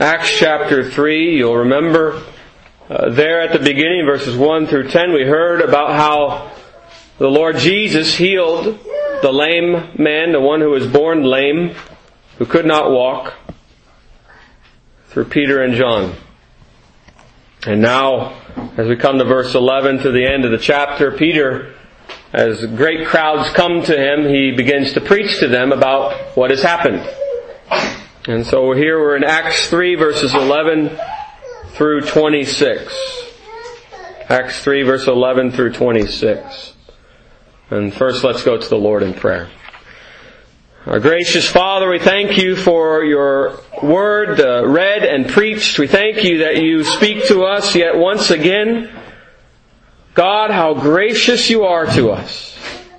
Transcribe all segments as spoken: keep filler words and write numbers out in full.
Acts chapter three, you'll remember uh, there at the beginning, verses one through ten, we heard about how the Lord Jesus healed the lame man, the one who was born lame, who could not walk, through Peter and John. And now, as we come to verse eleven, to the end of the chapter, Peter, as great crowds come to him, he begins to preach to them about what has happened. And so here we're in Acts three, verses eleven through twenty-six. Acts three, verse eleven through twenty-six. And first, let's go to the Lord in prayer. Our gracious Father, we thank you for your word uh, read and preached. We thank you that you speak to us yet once again. God, how gracious you are to us.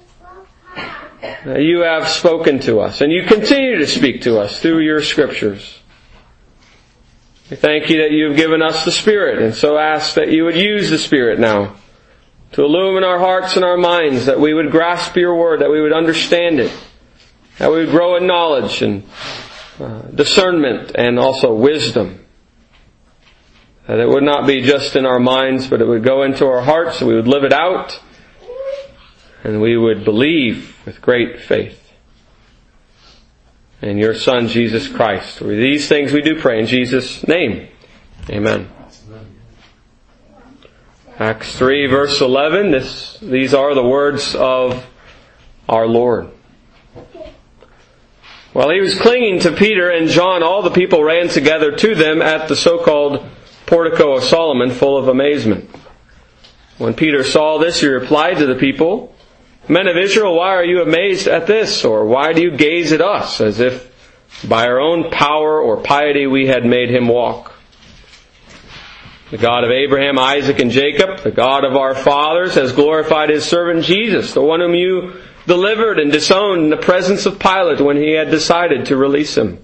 You have spoken to us, and you continue to speak to us through your scriptures. We thank you that you have given us the Spirit, and so ask that you would use the Spirit now to illumine our hearts and our minds, that we would grasp your word, that we would understand it, that we would grow in knowledge and uh, discernment and also wisdom. That it would not be just in our minds, but it would go into our hearts, and we would live it out, and we would believe with great faith in your Son, Jesus Christ. For these things we do pray in Jesus' name. Amen. Acts three, verse eleven. This, these are the words of our Lord. While he was clinging to Peter and John, all the people ran together to them at the so-called portico of Solomon, full of amazement. When Peter saw this, he replied to the people, "Men of Israel, why are you amazed at this? Or why do you gaze at us, as if by our own power or piety we had made him walk? The God of Abraham, Isaac, and Jacob, the God of our fathers, has glorified his servant Jesus, the one whom you delivered and disowned in the presence of Pilate when he had decided to release him.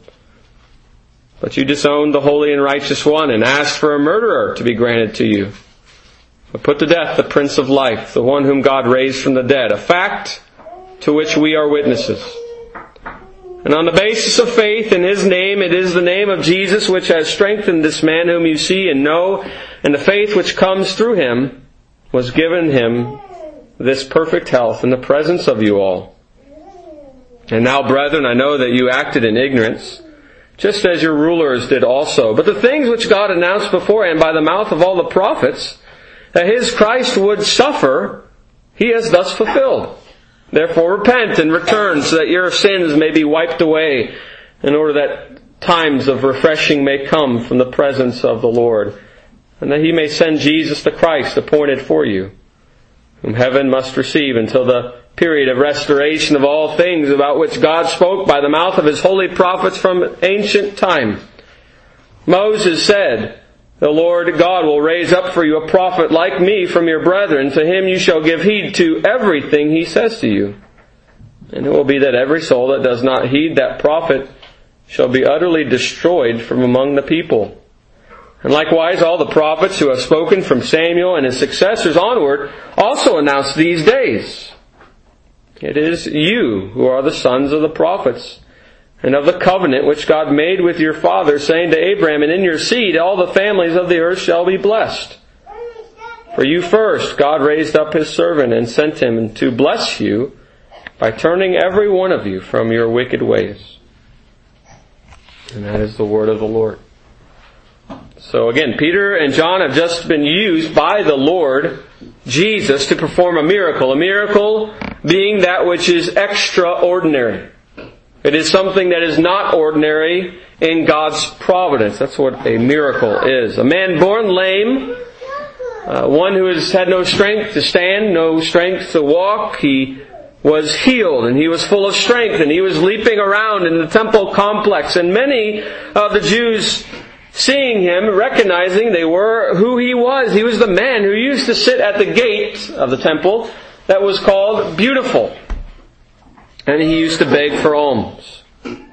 But you disowned the holy and righteous one and asked for a murderer to be granted to you. But put to death the Prince of Life, the one whom God raised from the dead, a fact to which we are witnesses. And on the basis of faith in his name, it is the name of Jesus which has strengthened this man whom you see and know, and the faith which comes through him was given him this perfect health in the presence of you all. And now, brethren, I know that you acted in ignorance, just as your rulers did also. But the things which God announced beforehand by the mouth of all the prophets, that his Christ would suffer, he has thus fulfilled. Therefore repent and return, so that your sins may be wiped away, in order that times of refreshing may come from the presence of the Lord, and that he may send Jesus the Christ appointed for you, whom heaven must receive until the period of restoration of all things, about which God spoke by the mouth of his holy prophets from ancient time. Moses said, the Lord God will raise up for you a prophet like me from your brethren. To him you shall give heed to everything he says to you. And it will be that every soul that does not heed that prophet shall be utterly destroyed from among the people. And likewise all the prophets who have spoken from Samuel and his successors onward also announce these days. It is you who are the sons of the prophets, and of the covenant which God made with your father, saying to Abraham, and in your seed all the families of the earth shall be blessed. For you first God raised up his servant and sent him to bless you by turning every one of you from your wicked ways." And that is the word of the Lord. So again, Peter and John have just been used by the Lord Jesus to perform a miracle. A miracle being that which is extraordinary. It is something that is not ordinary in God's providence. That's what a miracle is. A man born lame, uh, one who has had no strength to stand, no strength to walk, he was healed, and he was full of strength, and he was leaping around in the temple complex. And many of the Jews, seeing him, recognizing they were who he was. He was the man who used to sit at the gate of the temple that was called Beautiful. And he used to beg for alms.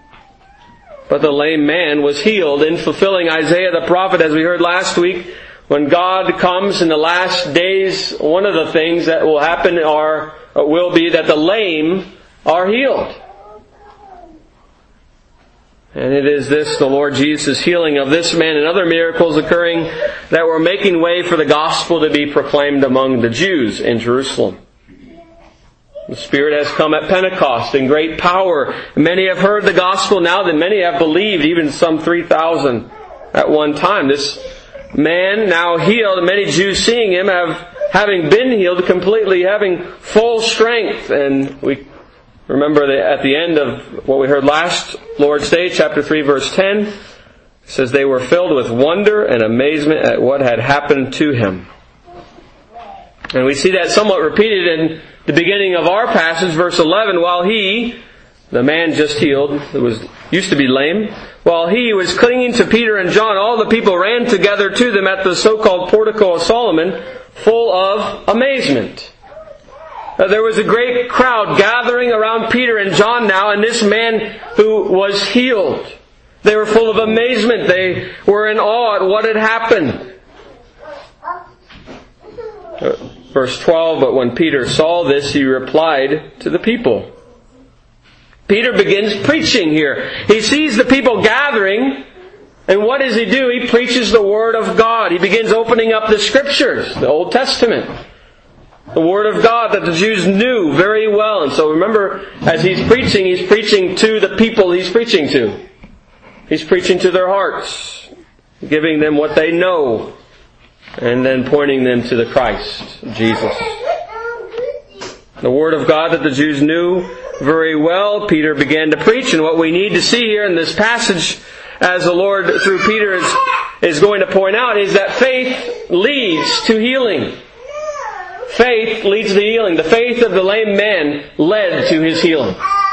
But the lame man was healed in fulfilling Isaiah the prophet, as we heard last week. When God comes in the last days, one of the things that will happen are, will be that the lame are healed. And it is this, the Lord Jesus' healing of this man and other miracles occurring, that were making way for the gospel to be proclaimed among the Jews in Jerusalem. The Spirit has come at Pentecost in great power. Many have heard the gospel now, that many have believed, even some three thousand at one time. This man now healed, many Jews seeing him, have having been healed completely, having full strength. And we remember that at the end of what we heard last Lord's Day, chapter three, verse ten, it says they were filled with wonder and amazement at what had happened to him. And we see that somewhat repeated in the beginning of our passage, verse eleven, while he, the man just healed, who was used to be lame, while he was clinging to Peter and John, all the people ran together to them at the so-called Portico of Solomon, full of amazement. Uh, there was a great crowd gathering around Peter and John now, and this man who was healed. They were full of amazement. They were in awe at what had happened. Uh, verse twelve, but when Peter saw this, he replied to the people. Peter begins preaching here. He sees the people gathering, and what does he do? He preaches the Word of God. He begins opening up the Scriptures, the Old Testament. The Word of God that the Jews knew very well. And so remember, as he's preaching, he's preaching to the people he's preaching to. He's preaching to their hearts, giving them what they know, and then pointing them to the Christ, Jesus. The Word of God that the Jews knew very well, Peter began to preach. And what we need to see here in this passage, as the Lord through Peter is, is going to point out, is that faith leads to healing. Faith leads to healing. The faith of the lame man led to his healing.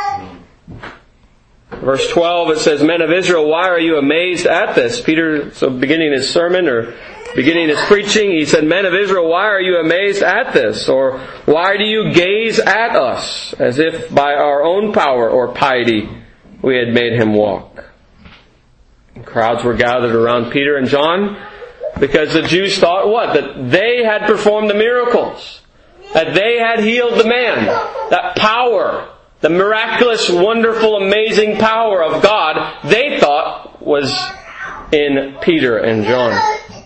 Verse twelve, it says, Men of Israel, why are you amazed at this? Peter, so beginning his sermon, or beginning his preaching, he said, Men of Israel, why are you amazed at this? Or why do you gaze at us, as if by our own power or piety we had made him walk? And crowds were gathered around Peter and John, because the Jews thought what? That they had performed the miracles. That they had healed the man. That power, the miraculous, wonderful, amazing power of God, they thought was in Peter and John.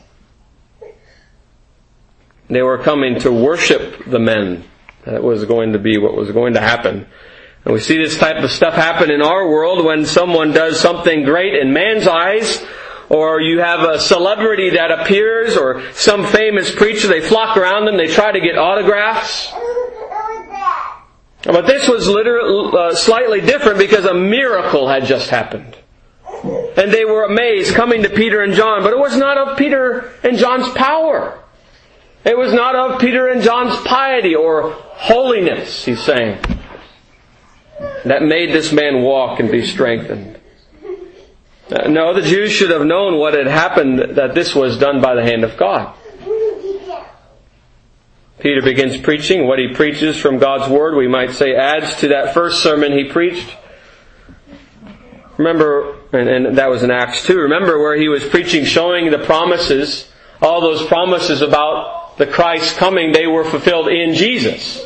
They were coming to worship the men. That was going to be what was going to happen. And we see this type of stuff happen in our world when someone does something great in man's eyes, or you have a celebrity that appears, or some famous preacher, they flock around them, they try to get autographs. But this was literally uh, slightly different, because a miracle had just happened. And they were amazed, coming to Peter and John. But it was not of Peter and John's power. It was not of Peter and John's piety or holiness, he's saying, that made this man walk and be strengthened. No, the Jews should have known what had happened, that this was done by the hand of God. Peter begins preaching. What he preaches from God's Word, we might say, adds to that first sermon he preached. Remember, and, and that was in Acts two, remember where he was preaching, showing the promises, all those promises about the Christ coming, they were fulfilled in Jesus.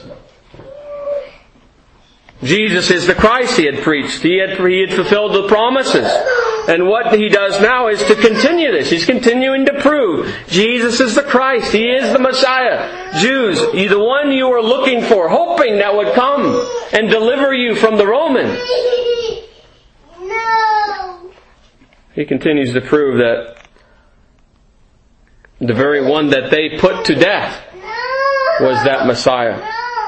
Jesus is the Christ he had preached. He had, he had fulfilled the promises. And what he does now is to continue this. He's continuing to prove Jesus is the Christ. He is the Messiah. Jews, the one you were looking for, hoping that would come and deliver you from the Romans. No. He continues to prove that the very one that they put to death was that Messiah.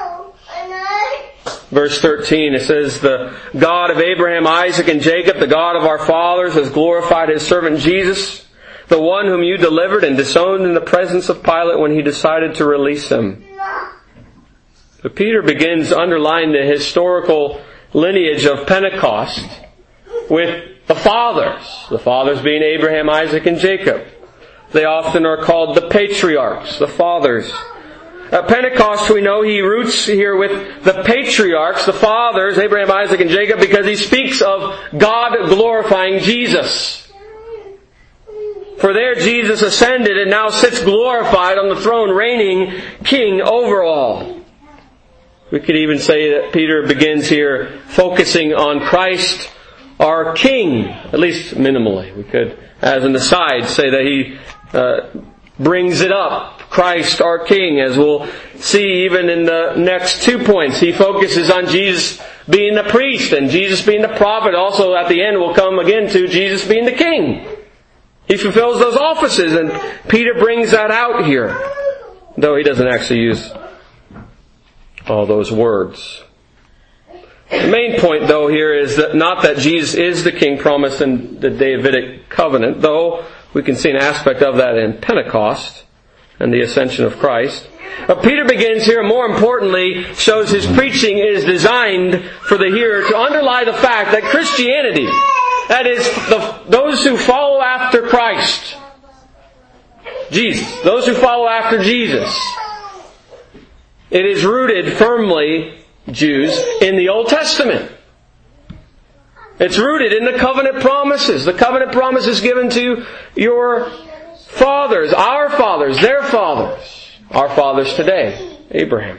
Verse thirteen, it says, The God of Abraham, Isaac, and Jacob, the God of our fathers, has glorified His servant Jesus, the one whom you delivered and disowned in the presence of Pilate when he decided to release him. So Peter begins underlining the historical lineage of Pentecost with the fathers. The fathers being Abraham, Isaac, and Jacob. They often are called the patriarchs, the fathers. At Pentecost, we know he roots here with the patriarchs, the fathers, Abraham, Isaac, and Jacob, because he speaks of God glorifying Jesus. For there Jesus ascended and now sits glorified on the throne, reigning king over all. We could even say that Peter begins here focusing on Christ our King, at least minimally. We could, as an aside, say that He uh, brings it up. Christ, our King, as we'll see even in the next two points. He focuses on Jesus being the priest and Jesus being the prophet. Also at the end we'll come again to Jesus being the King. He fulfills those offices, and Peter brings that out here, though he doesn't actually use all those words. The main point, though, here is that not that Jesus is the King promised in the Davidic covenant, though we can see an aspect of that in Pentecost and the ascension of Christ. But Peter begins here, more importantly, shows his preaching is designed for the hearer to underlie the fact that Christianity, that is, the, those who follow after Christ, Jesus, those who follow after Jesus, it is rooted firmly, Jews, in the Old Testament. It's rooted in the covenant promises. The covenant promises given to your fathers, our fathers, their fathers, our fathers today, Abraham.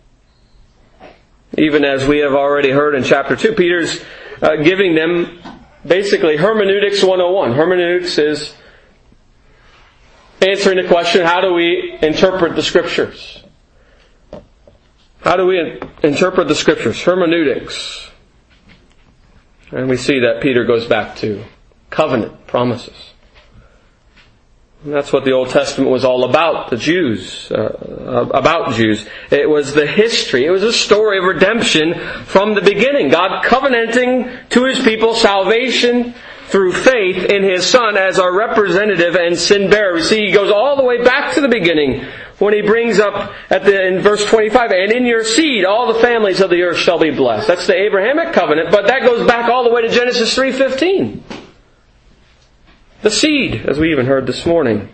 Even as we have already heard in chapter two, Peter's uh, giving them basically Hermeneutics one oh one. Hermeneutics is answering the question, how do we interpret the Scriptures? How do we interpret the Scriptures? Hermeneutics. And we see that Peter goes back to covenant promises. And that's what the Old Testament was all about, the Jews, uh, about Jews. It was the history, it was a story of redemption from the beginning. God covenanting to His people salvation through faith in His Son as our representative and sin bearer. We see He goes all the way back to the beginning when He brings up at the in verse twenty-five, and in your seed all the families of the earth shall be blessed. That's the Abrahamic covenant, but that goes back all the way to Genesis three fifteen. The seed, as we even heard this morning.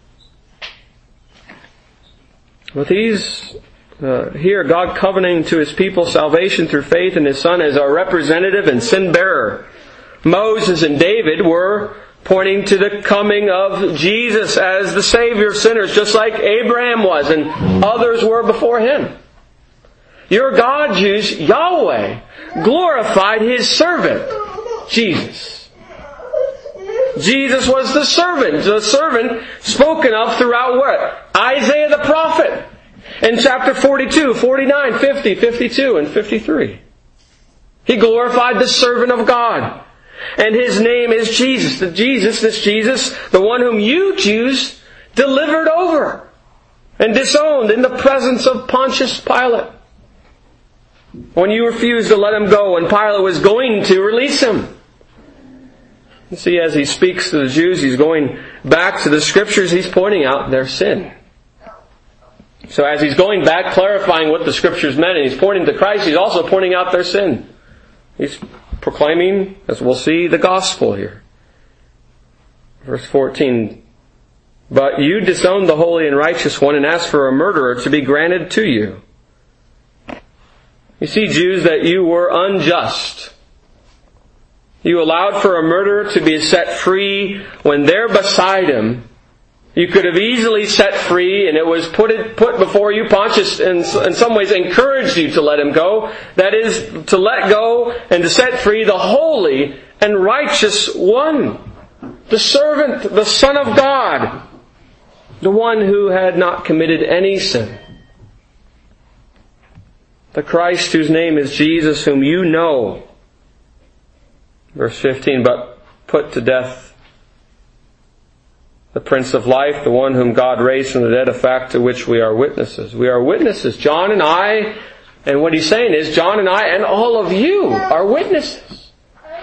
With these, uh, here, God covenanting to His people salvation through faith in His Son as our representative and sin bearer. Moses and David were pointing to the coming of Jesus as the Savior of sinners, just like Abraham was and others were before him. Your God, Jews, Yahweh, glorified His servant, Jesus. Jesus was the servant, the servant spoken of throughout what? Isaiah the prophet. In chapter forty-two, forty-nine, fifty, fifty-two, and fifty-three. He glorified the servant of God. And His name is Jesus. The Jesus, this Jesus, the one whom you Jews delivered over and disowned in the presence of Pontius Pilate. When you refused to let Him go and Pilate was going to release Him. You see, as He speaks to the Jews, He's going back to the Scriptures, He's pointing out their sin. So as He's going back, clarifying what the Scriptures meant, and He's pointing to Christ, He's also pointing out their sin. He's proclaiming, as we'll see, the gospel here. Verse fourteen, but you disowned the holy and righteous one and asked for a murderer to be granted to you. You see, Jews, that you were unjust. You allowed for a murderer to be set free when there beside him you could have easily set free, and it was put it, put before you. Pontius, in, in some ways, encouraged you to let him go. That is, to let go and to set free the holy and righteous one. The servant, the Son of God. The one who had not committed any sin. The Christ whose name is Jesus, whom you know. Verse fifteen, but put to death the Prince of Life, the one whom God raised from the dead, a fact to which we are witnesses. We are witnesses. John and I, and what he's saying is, John and I and all of you are witnesses.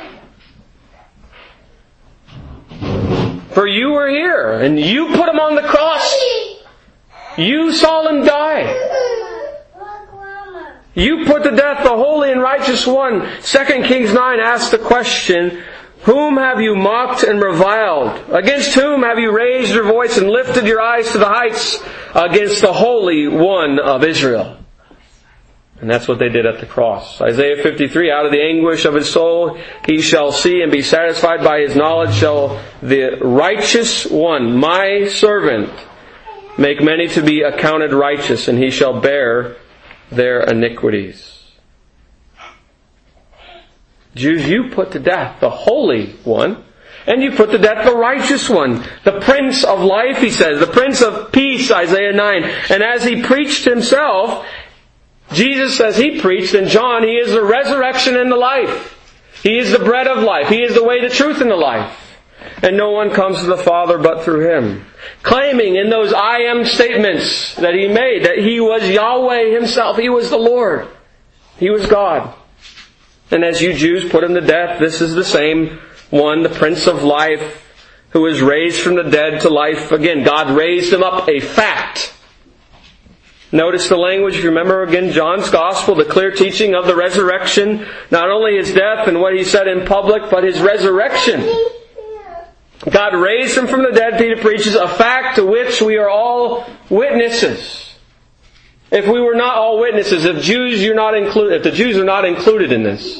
For you were here, and you put Him on the cross. You saw Him die. You put to death the holy and righteous one. Second Kings nine asks the question, whom have you mocked and reviled? Against whom have you raised your voice and lifted your eyes to the heights? Against the Holy One of Israel. And that's what they did at the cross. Isaiah fifty-three, out of the anguish of his soul he shall see and be satisfied by his knowledge shall the righteous one, my servant, make many to be accounted righteous, and he shall bear their iniquities. Jews, you put to death the Holy One, and you put to death the Righteous One, the Prince of Life, he says, the Prince of Peace, Isaiah nine. And as he preached himself, Jesus, as he preached in John, he is the resurrection and the life. He is the bread of life. He is the way, the truth, and the life. And no one comes to the Father but through Him. Claiming in those I am statements that he made that he was Yahweh himself. He was the Lord. He was God. And as you Jews put him to death, this is the same one, the Prince of Life, who was raised from the dead to life again. God raised him up, a fact. Notice the language, if you remember again, John's Gospel, the clear teaching of the resurrection. Not only his death and what he said in public, but his resurrection. God raised him from the dead, Peter preaches, a fact to which we are all witnesses. If we were not all witnesses, if Jews you're not included, if the Jews are not included in this,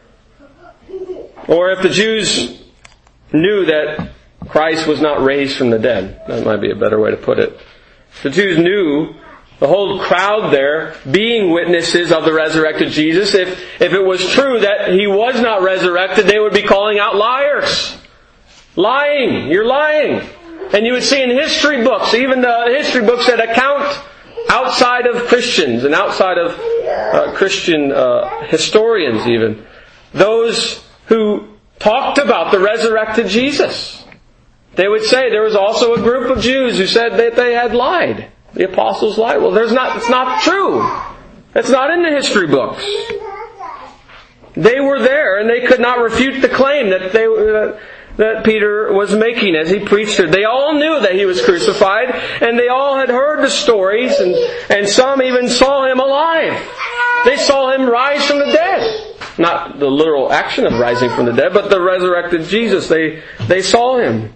or if the Jews knew that Christ was not raised from the dead, that might be a better way to put it. If the Jews knew, the whole crowd there, being witnesses of the resurrected Jesus, if, if it was true that He was not resurrected, they would be calling out liars. Lying. You're lying. And you would see in history books, even the history books that account outside of Christians and outside of uh, Christian uh, historians even, those who talked about the resurrected Jesus. They would say there was also a group of Jews who said that they had lied. The apostles lied. Well, there's not, it's not true. It's not in the history books. They were there and they could not refute the claim that they uh, that Peter was making as he preached it. They all knew that He was crucified, and they all had heard the stories, and, and some even saw Him alive. They saw Him rise from the dead. Not the literal action of rising from the dead, but the resurrected Jesus. They, they saw Him.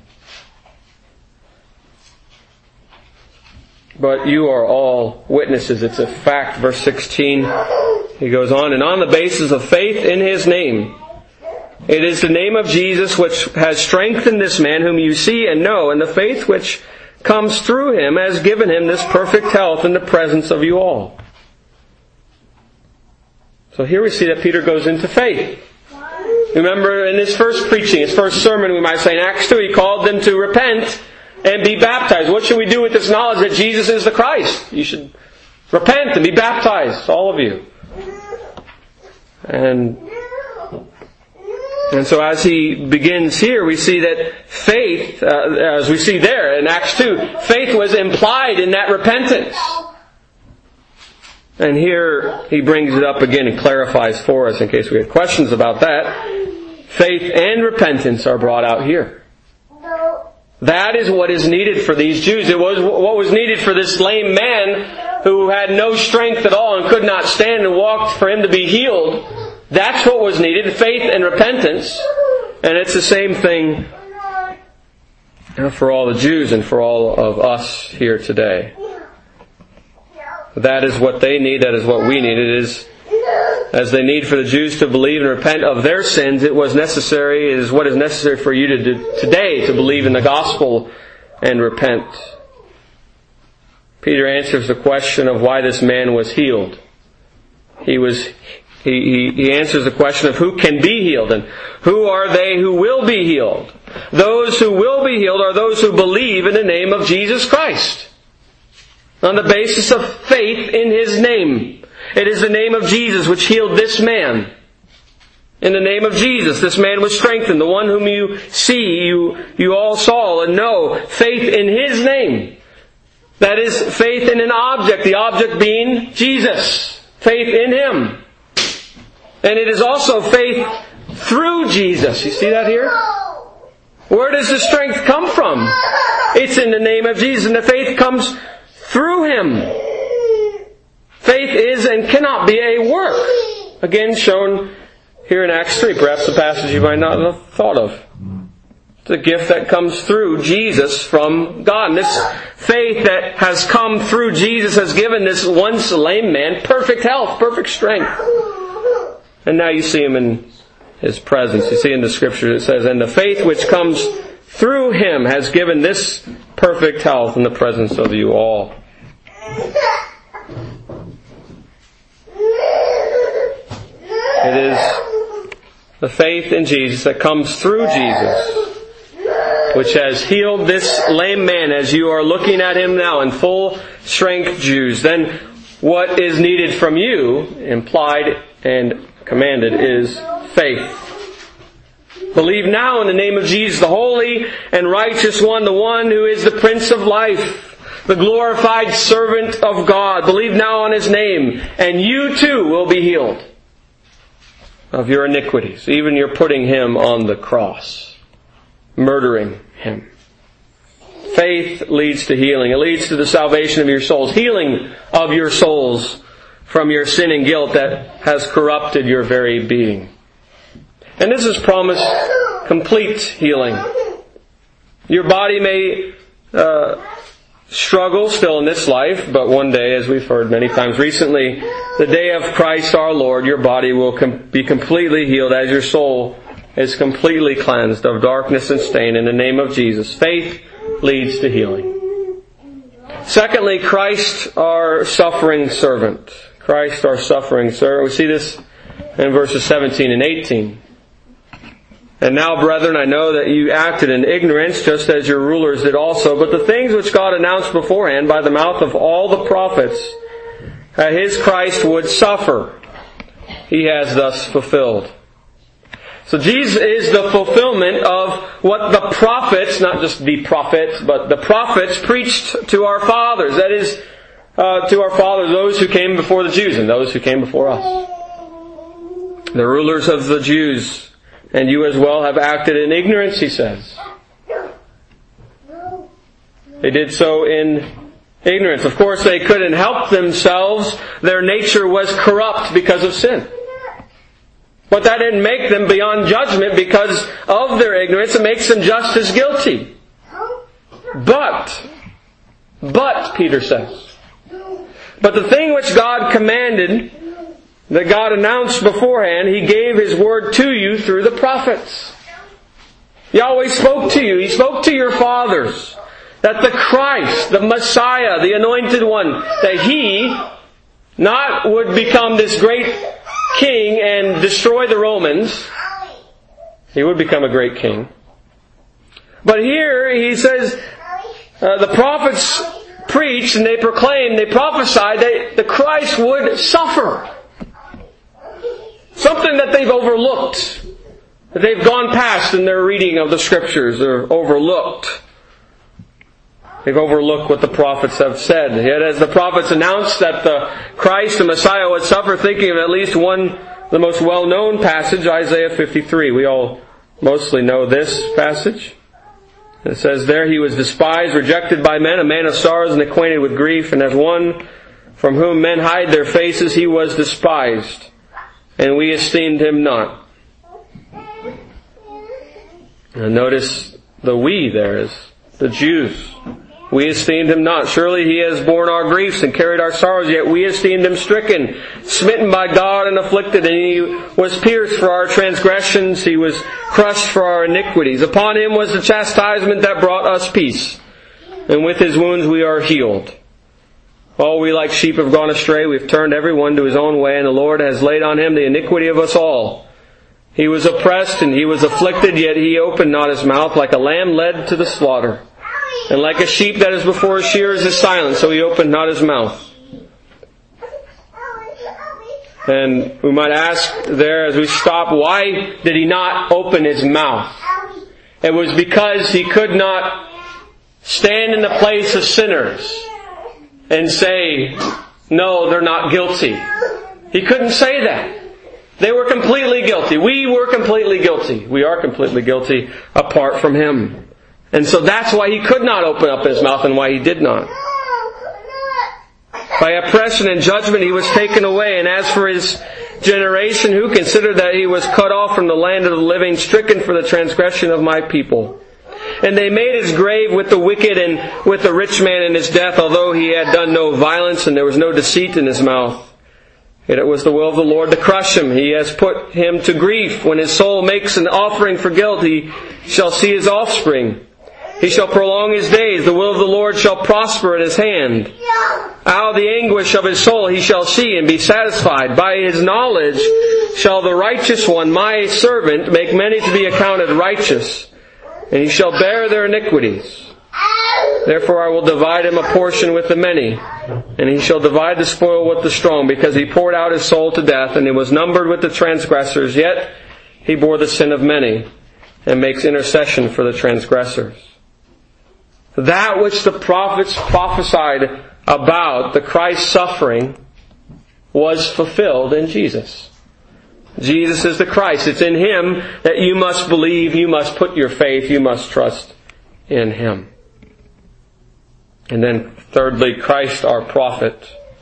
But you are all witnesses. It's a fact. Verse sixteen, he goes on, and on the basis of faith in His name, it is the name of Jesus which has strengthened this man whom you see and know, and the faith which comes through Him has given him this perfect health in the presence of you all. So here we see that Peter goes into faith. Remember in his first preaching, his first sermon, we might say in Acts two, he called them to repent and be baptized. What should we do with this knowledge that Jesus is the Christ? You should repent and be baptized, all of you. And And so as he begins here, we see that faith, uh, as we see there in Acts two, faith was implied in that repentance. And here he brings it up again and clarifies for us in case we had questions about that. Faith and repentance are brought out here. That is what is needed for these Jews. It was what was needed for this lame man who had no strength at all and could not stand and walk, for him to be healed. That's what was needed, faith and repentance. And it's the same thing for all the Jews and for all of us here today. That is what they need, that is what we need. It is, as they need for the Jews to believe and repent of their sins, it was necessary, it is what is necessary for you to do today, to believe in the gospel and repent. Peter answers the question of why this man was healed. He was He, he, he answers the question of who can be healed and who are they who will be healed. Those who will be healed are those who believe in the name of Jesus Christ. On the basis of faith in His name. It is the name of Jesus which healed this man. In the name of Jesus, this man was strengthened. The one whom you see, you, you all saw and know. Faith in His name. That is faith in an object. The object being Jesus. Faith in Him. And it is also faith through Jesus. You see that here? Where does the strength come from? It's in the name of Jesus. And the faith comes through Him. Faith is and cannot be a work. Again, shown here in Acts three. Perhaps a passage you might not have thought of. It's a gift that comes through Jesus from God. And this faith that has come through Jesus has given this once lame man perfect health, perfect strength. And now you see Him in His presence. You see in the Scripture it says, and the faith which comes through Him has given this perfect health in the presence of you all. It is The faith in Jesus that comes through Jesus, which has healed this lame man as you are looking at him now in full strength, Jews. Then what is needed from you, implied and commanded, is faith. Believe now in the name of Jesus, the holy and righteous one, the one who is the Prince of Life, the glorified servant of God. Believe now on His name, and you too will be healed of your iniquities. Even you're putting Him on the cross, murdering Him. Faith leads to healing. It leads to the salvation of your souls, healing of your souls from your sin and guilt that has corrupted your very being. And this is promised complete healing. Your body may uh, struggle still in this life, but one day, as we've heard many times recently, the day of Christ our Lord, your body will com- be completely healed as your soul is completely cleansed of darkness and stain in the name of Jesus. Faith leads to healing. Secondly, Christ our suffering servant. Christ our suffering servant. We see this in verses seventeen and eighteen. And now, brethren, I know that you acted in ignorance, just as your rulers did also. But the things which God announced beforehand by the mouth of all the prophets, that His Christ would suffer, He has thus fulfilled. So Jesus is the fulfillment of what the prophets, not just the prophets, but the prophets preached to our fathers. That is, uh, to our fathers, those who came before the Jews and those who came before us. The rulers of the Jews, and you as well, have acted in ignorance, he says. They did so in ignorance. Of course, they couldn't help themselves. Their nature was corrupt because of sin. But that didn't make them beyond judgment because of their ignorance. It makes them just as guilty. But, but, Peter says, but the thing which God commanded, that God announced beforehand, He gave His word to you through the prophets. Yahweh spoke to you. He spoke to your fathers that the Christ, the Messiah, the Anointed One, that He not would become this great king and destroy the Romans. He would become a great king. But here he says, uh, the prophets preached and they proclaimed, they prophesied that the Christ would suffer. Something that they've overlooked, that they've gone past in their reading of the Scriptures, or overlooked. They've overlooked what the prophets have said. Yet as the prophets announced that the Christ, the Messiah, would suffer, thinking of at least one, the most well-known passage, Isaiah fifty-three. We all mostly know this passage. It says, there He was despised, rejected by men, a man of sorrows and acquainted with grief, and as one from whom men hide their faces, He was despised, and we esteemed Him not. And notice the we there is the Jews. We esteemed Him not. Surely He has borne our griefs and carried our sorrows, yet we esteemed Him stricken, smitten by God and afflicted, and He was pierced for our transgressions, He was crushed for our iniquities. Upon Him was the chastisement that brought us peace, and with His wounds we are healed. All we like sheep have gone astray, we have turned every one to his own way, and the Lord has laid on Him the iniquity of us all. He was oppressed and He was afflicted, yet He opened not His mouth. Like a lamb led to the slaughter, and like a sheep that is before his shearers is silent, so He opened not His mouth. And we might ask there as we stop, why did He not open His mouth? It was because He could not stand in the place of sinners and say, no, they're not guilty. He couldn't say that. They were completely guilty. We were completely guilty. We are completely guilty apart from Him. And so that's why He could not open up His mouth and why He did not. By oppression and judgment He was taken away. And as for His generation, who considered that He was cut off from the land of the living, stricken for the transgression of my people. And they made His grave with the wicked and with the rich man in his death, although he had done no violence and there was no deceit in his mouth. Yet it was the will of the Lord to crush him. He has put him to grief. When his soul makes an offering for guilt, he shall see his offspring. He shall prolong his days. The will of the Lord shall prosper in his hand. Out Now the anguish of his soul he shall see and be satisfied. By his knowledge shall the righteous one, my servant, make many to be accounted righteous, and he shall bear their iniquities. Therefore I will divide him a portion with the many, and he shall divide the spoil with the strong, because he poured out his soul to death, and he was numbered with the transgressors, yet he bore the sin of many, and makes intercession for the transgressors. That which the prophets prophesied about, the Christ's suffering, was fulfilled in Jesus. Jesus is the Christ. It's in Him that you must believe, you must put your faith, you must trust in Him. And then thirdly, Christ our prophet.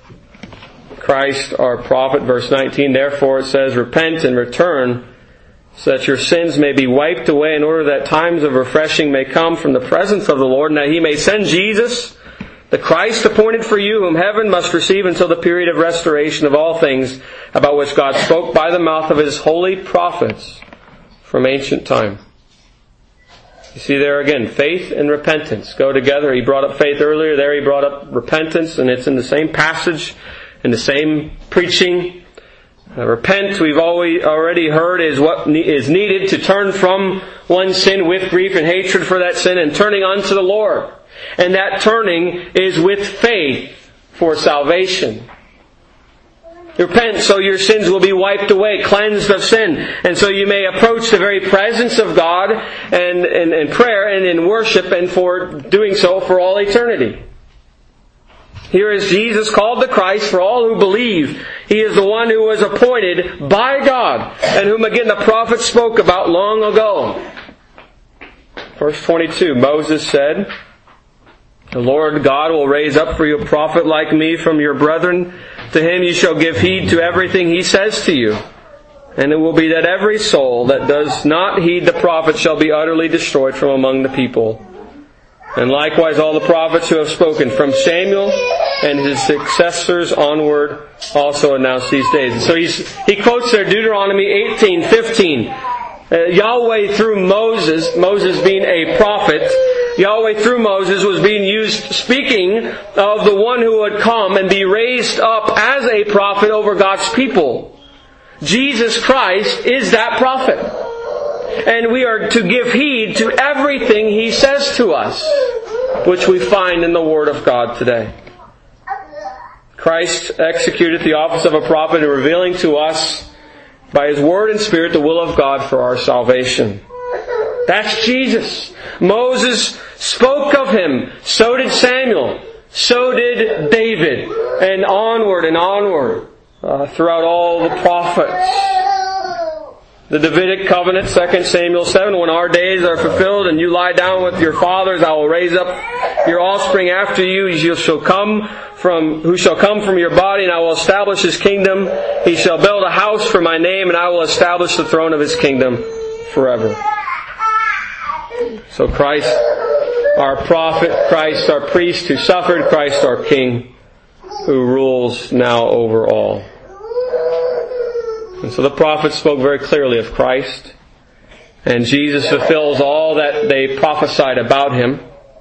Christ our prophet, verse nineteen, therefore it says, repent and return, so that your sins may be wiped away, in order that times of refreshing may come from the presence of the Lord, and that He may send Jesus, the Christ appointed for you, whom heaven must receive until the period of restoration of all things, about which God spoke by the mouth of His holy prophets from ancient time. You see there again, faith and repentance go together. He brought up faith earlier. There he brought up repentance, and it's in the same passage, in the same preaching. Uh, repent, we've always already heard, is what is needed to turn from one sin with grief and hatred for that sin, and turning unto the Lord. And that turning is with faith for salvation. Repent so your sins will be wiped away, cleansed of sin. And so you may approach the very presence of God and in prayer and in worship, and for doing so for all eternity. Here is Jesus called the Christ for all who believe. He is the one who was appointed by God, and whom again the prophet spoke about long ago. Verse twenty-two, Moses said, the Lord God will raise up for you a prophet like me from your brethren. To him you shall give heed to everything he says to you. And it will be that every soul that does not heed the prophet shall be utterly destroyed from among the people. And likewise all the prophets who have spoken from Samuel and his successors onward also announce these days. So he's, he quotes there Deuteronomy eighteen fifteen. Uh, Yahweh through Moses, Moses being a prophet, Yahweh through Moses was being used, speaking of the one who would come and be raised up as a prophet over God's people. Jesus Christ is that prophet. And we are to give heed to everything He says to us, which we find in the Word of God today. Christ executed the office of a prophet in revealing to us by His Word and Spirit the will of God for our salvation. That's Jesus. Moses spoke of Him. So did Samuel. So did David. And onward and onward uh, throughout all the prophets. The Davidic covenant, Second Samuel seven, when our days are fulfilled and you lie down with your fathers, I will raise up your offspring after you. You shall come from, who shall come from your body, and I will establish His kingdom. He shall build a house for my name, and I will establish the throne of His kingdom forever. So Christ, our prophet, Christ, our priest who suffered, Christ, our king, who rules now over all. And so the prophets spoke very clearly of Christ, and Jesus fulfills all that they prophesied about Him.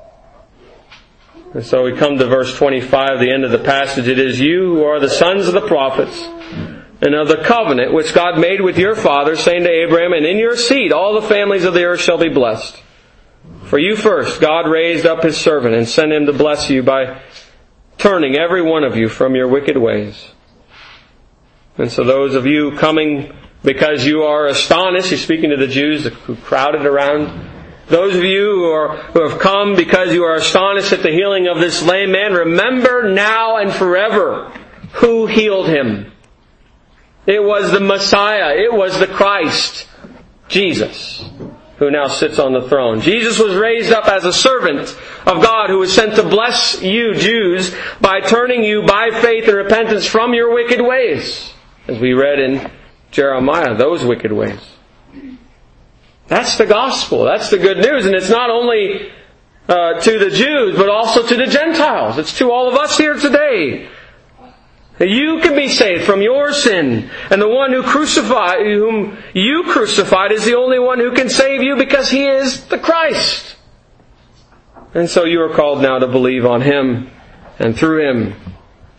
And so we come to verse twenty-five, the end of the passage. It is you who are the sons of the prophets, and of the covenant which God made with your fathers, saying to Abraham, and in your seed all the families of the earth shall be blessed. For you first God raised up His servant, and sent him to bless you by turning every one of you from your wicked ways. And so those of you coming because you are astonished, He's speaking to the Jews who crowded around. Those of you who, are, who have come because you are astonished at the healing of this lame man, remember now and forever who healed him. It was the Messiah. It was the Christ, Jesus, who now sits on the throne. Jesus was raised up as a servant of God who was sent to bless you, Jews, by turning you by faith and repentance from your wicked ways. As we read in Jeremiah, those wicked ways. That's the gospel. That's the good news. And it's not only uh, to the Jews, but also to the Gentiles. It's to all of us here today. You can be saved from your sin. And the one who crucified, whom you crucified is the only one who can save you, because He is the Christ. And so you are called now to believe on Him and through Him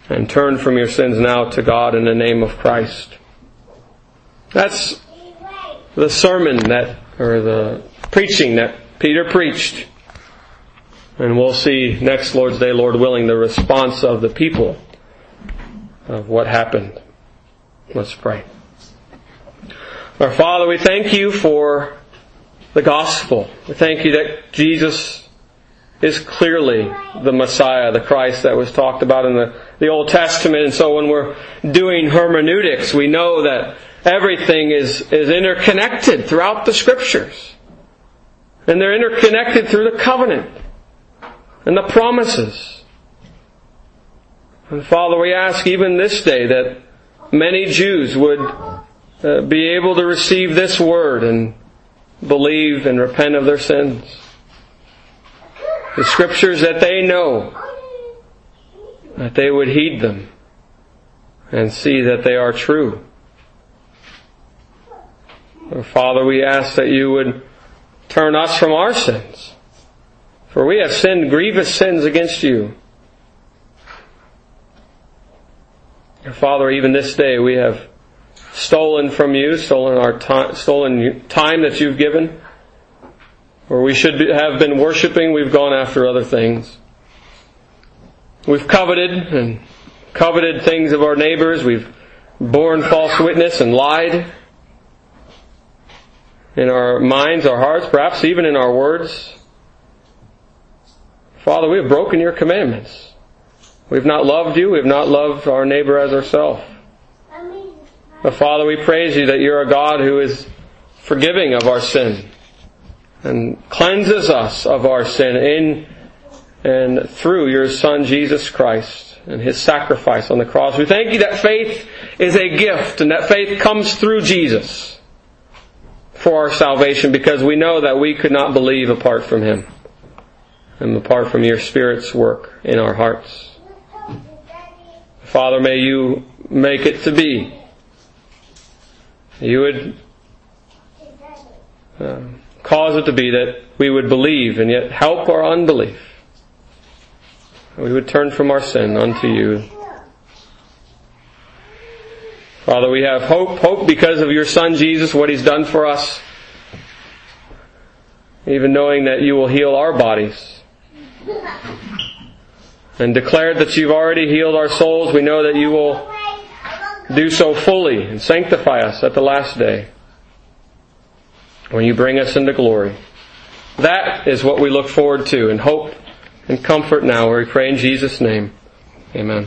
and turn from your sins now to God in the name of Christ. That's the sermon that, or the preaching that Peter preached. And we'll see next Lord's Day, Lord willing, the response of the people of what happened. Let's pray. Our Father, we thank you for the gospel. We thank you that Jesus is clearly the Messiah, the Christ that was talked about in the, the Old Testament. And so when we're doing hermeneutics, we know that everything is, is interconnected throughout the Scriptures. And they're interconnected through the covenant and the promises. And Father, we ask even this day that many Jews would uh, be able to receive this word and believe and repent of their sins. The Scriptures that they know, that they would heed them and see that they are true. Father, we ask that you would turn us from our sins, for we have sinned grievous sins against you. Father, even this day we have stolen from you, stolen our time, stolen time that you've given. Where we should have been worshiping, we've gone after other things. We've coveted and coveted things of our neighbors. We've borne false witness and lied in our minds, our hearts, perhaps even in our words. Father, we have broken your commandments. We've not loved you. We've not loved our neighbor as ourselves. But Father, we praise you that you're a God who is forgiving of our sin and cleanses us of our sin in and through your Son Jesus Christ and His sacrifice on the cross. We thank you that faith is a gift and that faith comes through Jesus for our salvation, because we know that we could not believe apart from Him and apart from your Spirit's work in our hearts. Father, may you make it to be. You would uh, cause it to be that we would believe and yet help our unbelief. We would turn from our sin unto you. Father, we have hope, hope because of your Son Jesus, what He's done for us. Even knowing that you will heal our bodies. And declared that you've already healed our souls, we know that you will do so fully and sanctify us at the last day, when you bring us into glory. That is what we look forward to and hope and comfort now. We pray in Jesus' name. Amen.